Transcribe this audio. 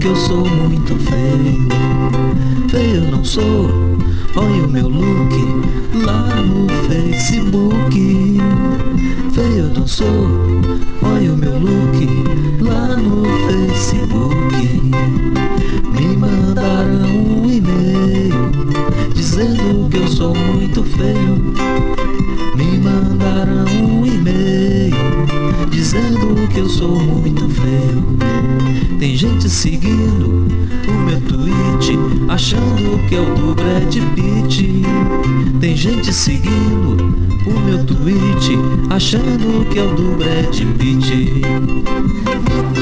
que eu sou muito feio. Feio eu não sou, olha o meu look lá no Facebook. Feio eu não sou, olha o meu look lá no Facebook. Me mandaram um e-mail dizendo que eu sou muito feio. Me mandaram um e-mail dizendo que eu sou muito feio. Tem gente seguindo o meu tweet achando que é o do Brad Pitt. Tem gente seguindo o meu tweet achando que é o do Brad Pitt.